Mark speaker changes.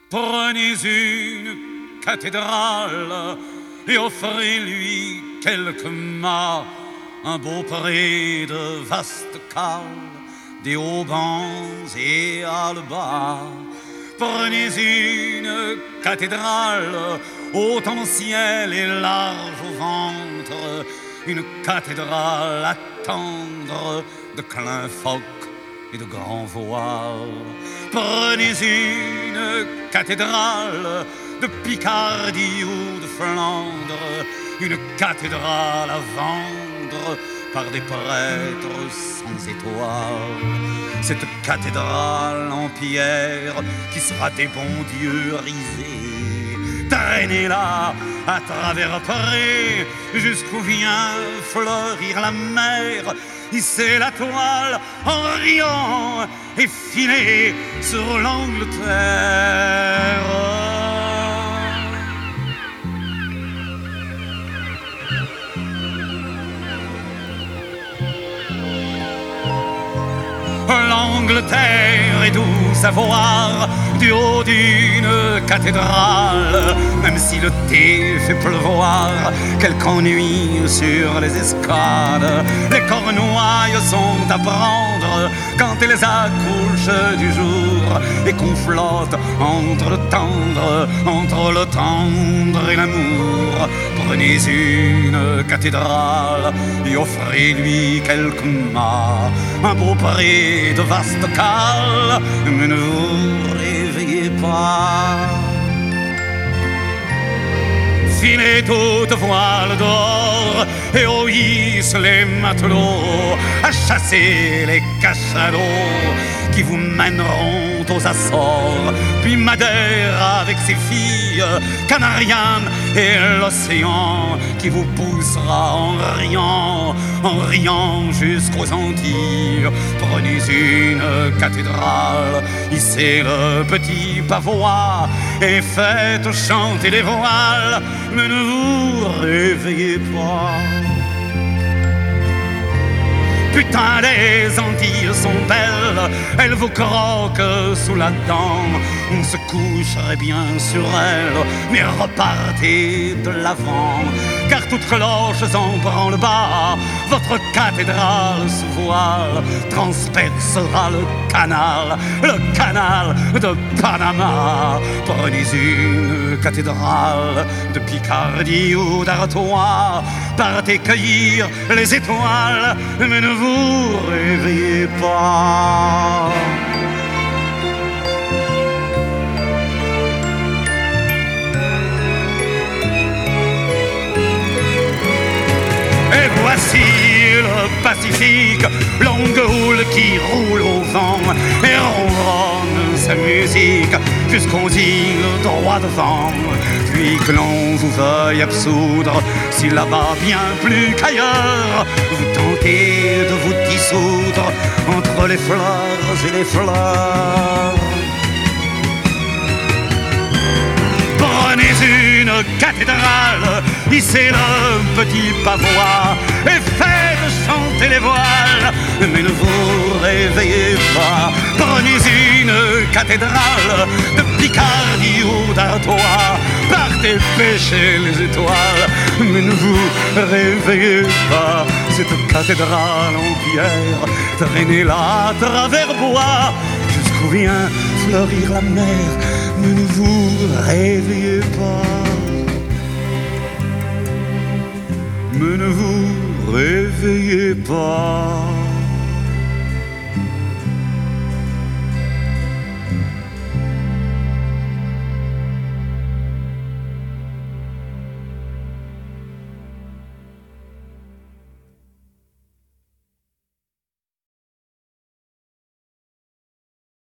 Speaker 1: Prenez une cathédrale et offrez-lui quelques mâts, un beau pré de vastes cales, des haubans et albas. Prenez une cathédrale haute en ciel et large au ventre, une cathédrale à tendre de clins phoques et de grands voiles. Prenez une cathédrale de Picardie ou de Flandre, une cathédrale à vendre par des prêtres sans étoiles. Cette cathédrale en pierre qui sera des bons dieux risés, traînez-la à travers Paris jusqu'où vient fleurir la mer. Hissez la toile en riant et filez sur l'Angleterre. L'Angleterre est douce à voir du haut d'une cathédrale, même si le thé fait pleuvoir quelque ennui sur les escales. Les cornouailles sont à prendre quand elles accouchent du jour et qu'on flotte entre le tendre et l'amour. Prenez une cathédrale et offrez-lui quelques mâts, un beau pré de vastes cales, mais ne vous réveillez pas. Filez toute voile d'or et au hisse les matelots à chasser les cachalots qui vous mèneront aux Açores, puis Madère avec ses filles, Canarian et l'océan qui vous poussera en riant jusqu'aux Antilles. Prenez une cathédrale, hissez le petit pavois et faites chanter les voiles, mais ne vous réveillez pas. Putain, les Antilles sont belles, elles vous croquent sous la dent. On se coucherait bien sur elles, mais repartez de l'avant. Car toute cloche en branle-bas, votre cathédrale sous voile transpercera le canal de Panama. Prenez une cathédrale de Picardie ou d'Artois, partez cueillir les étoiles, mais ne vous réveillez pas. Et voici le Pacifique, longue houle qui roule au vent et ronronne sa musique jusqu'aux îles droit devant. Puis que l'on vous veuille absoudre, si là-bas bien plus qu'ailleurs, vous tentez de vous dissoudre entre les fleurs et les fleurs. Prenez une cathédrale, hissez le petit pavois et faites chanter les voiles, mais ne vous réveillez pas. Prenez une cathédrale de Picardie ou d'Artois, partez pêcher les étoiles, mais ne vous réveillez pas. Cette cathédrale en pierre, traînez-la à travers bois jusqu'où vient fleurir la mer, mais ne vous réveillez pas. Mais ne vous réveillez pas.